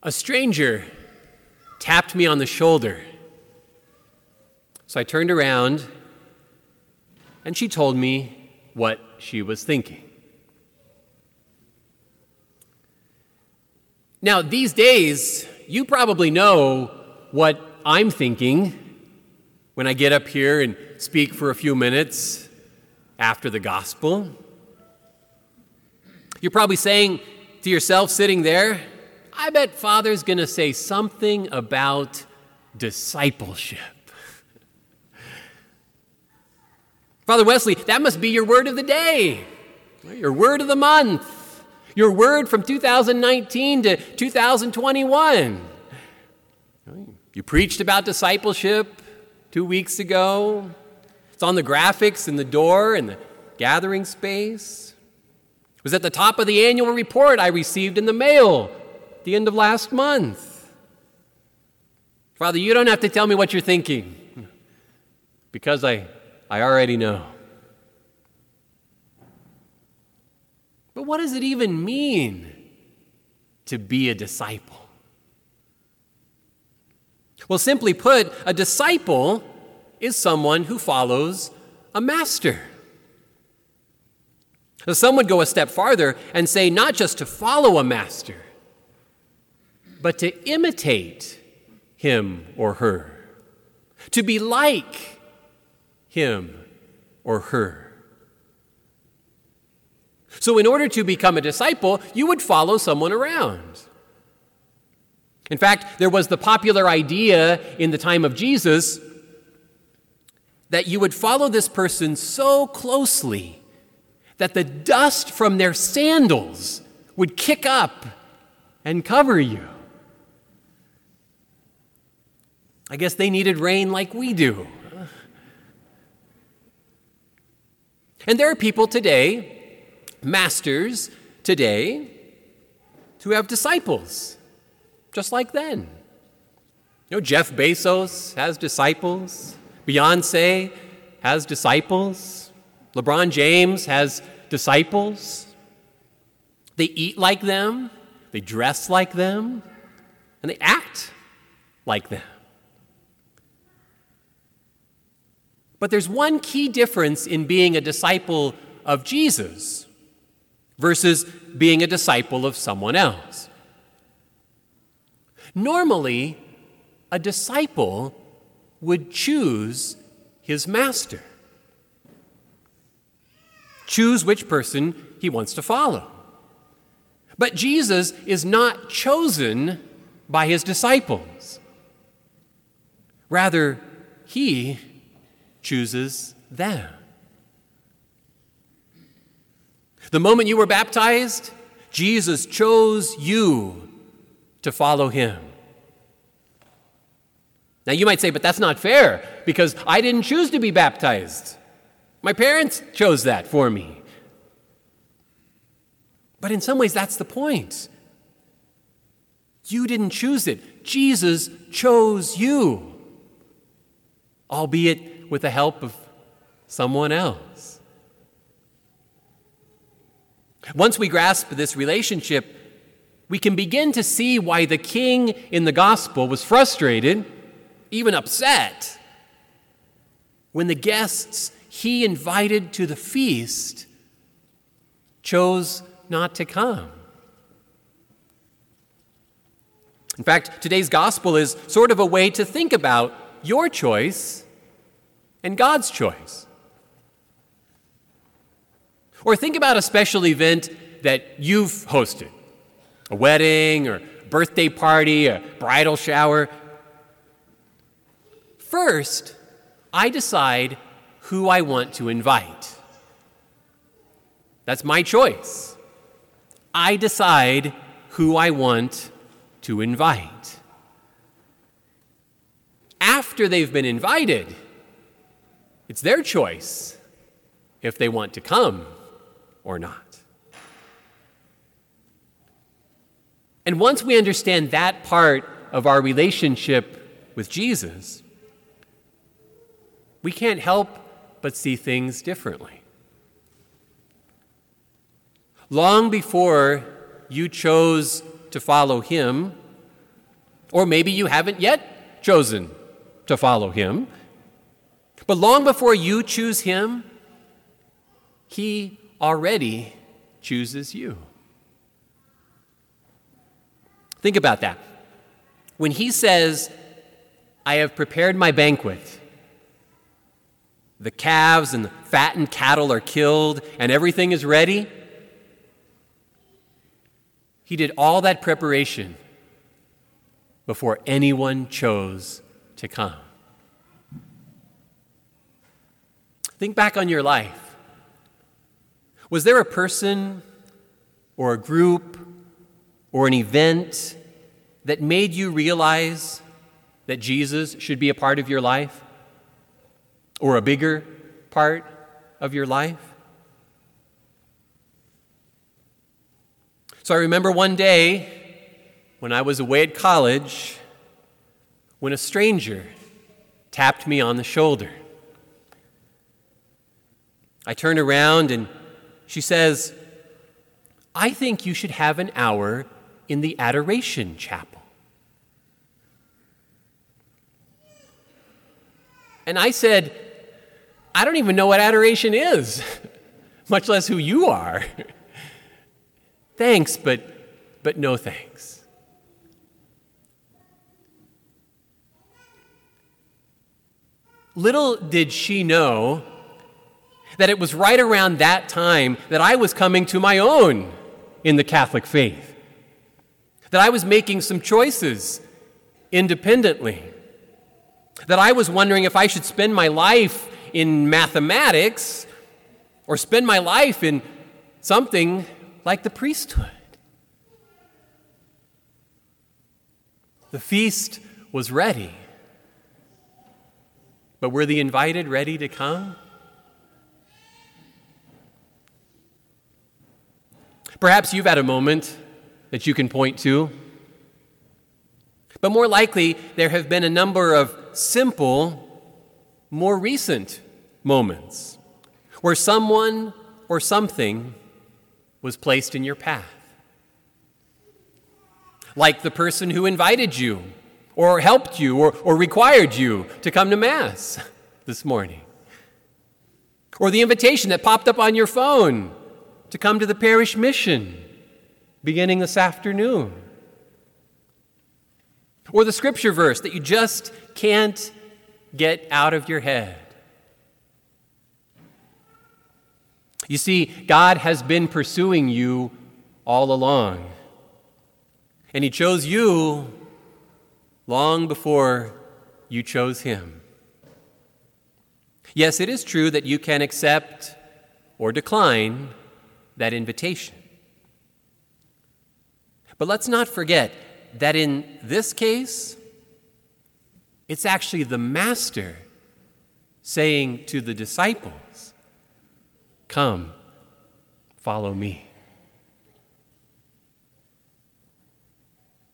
A stranger tapped me on the shoulder. So I turned around, and she told me what she was thinking. Now, these days, you probably know what I'm thinking when I get up here and speak for a few minutes after the gospel. You're probably saying to yourself sitting there, I bet Father's going to say something about discipleship. Father Wesley, that must be your word of the day, your word of the month, your word from 2019 to 2021. You preached about discipleship 2 weeks ago. It's on the graphics in the door and the gathering space. It was at the top of the annual report I received in the mail at the end of last month. Father, you don't have to tell me what you're thinking, because I already know. But what does it even mean to be a disciple? Well, simply put, a disciple is someone who follows a master. Now, some would go a step farther and say not just to follow a master, but to imitate him or her, to be like him or her. So in order to become a disciple, you would follow someone around. In fact, there was the popular idea in the time of Jesus that you would follow this person so closely that the dust from their sandals would kick up and cover you. I guess they needed rain like we do. And there are people today, masters today, who have disciples, just like then. You know, Jeff Bezos has disciples. Beyonce has disciples. LeBron James has disciples. They eat like them, they dress like them, and they act like them. But there's one key difference in being a disciple of Jesus versus being a disciple of someone else. Normally, a disciple would choose his master, choose which person he wants to follow. But Jesus is not chosen by his disciples. Rather, he chooses them. The moment you were baptized, Jesus chose you to follow him. Now you might say, but that's not fair, because I didn't choose to be baptized. My parents chose that for me. But in some ways, that's the point. You didn't choose it. Jesus chose you, albeit with the help of someone else. Once we grasp this relationship, we can begin to see why the king in the gospel was frustrated, even upset, when the guests he invited to the feast chose not to come. In fact, today's gospel is sort of a way to think about your choice and God's choice. Or think about a special event that you've hosted, a wedding or birthday party, a bridal shower. First, I decide who I want to invite. That's my choice. I decide who I want to invite. After they've been invited, it's their choice if they want to come or not. And once we understand that part of our relationship with Jesus, we can't help but see things differently. Long before you chose to follow him, Or maybe you haven't yet chosen to follow him. But long before you choose him, he already chooses you. Think about that. When he says, I have prepared my banquet, the calves and the fattened cattle are killed and everything is ready, he did all that preparation before anyone chose to come. Think back on your life. Was there a person or a group or an event that made you realize that Jesus should be a part of your life or a bigger part of your life? So I remember one day when I was away at college when a stranger tapped me on the shoulder. I turned around and she says, I think you should have an hour in the Adoration Chapel. And I said, I don't even know what adoration is, much less who you are. Thanks, but no thanks. Little did she know that it was right around that time that I was coming to my own in the Catholic faith, that I was making some choices independently, that I was wondering if I should spend my life in mathematics or spend my life in something like the priesthood. The feast was ready, but were the invited ready to come? Perhaps you've had a moment that you can point to, but more likely there have been a number of simple, more recent moments where someone or something was placed in your path. Like the person who invited you or helped you or required you to come to Mass this morning. Or the invitation that popped up on your phone to come to the parish mission beginning this afternoon. Or the scripture verse that you just can't get out of your head. You see, God has been pursuing you all along. And he chose you long before you chose him. Yes, it is true that you can accept or decline that invitation. But let's not forget that in this case, it's actually the Master saying to the disciples, "Come, follow me."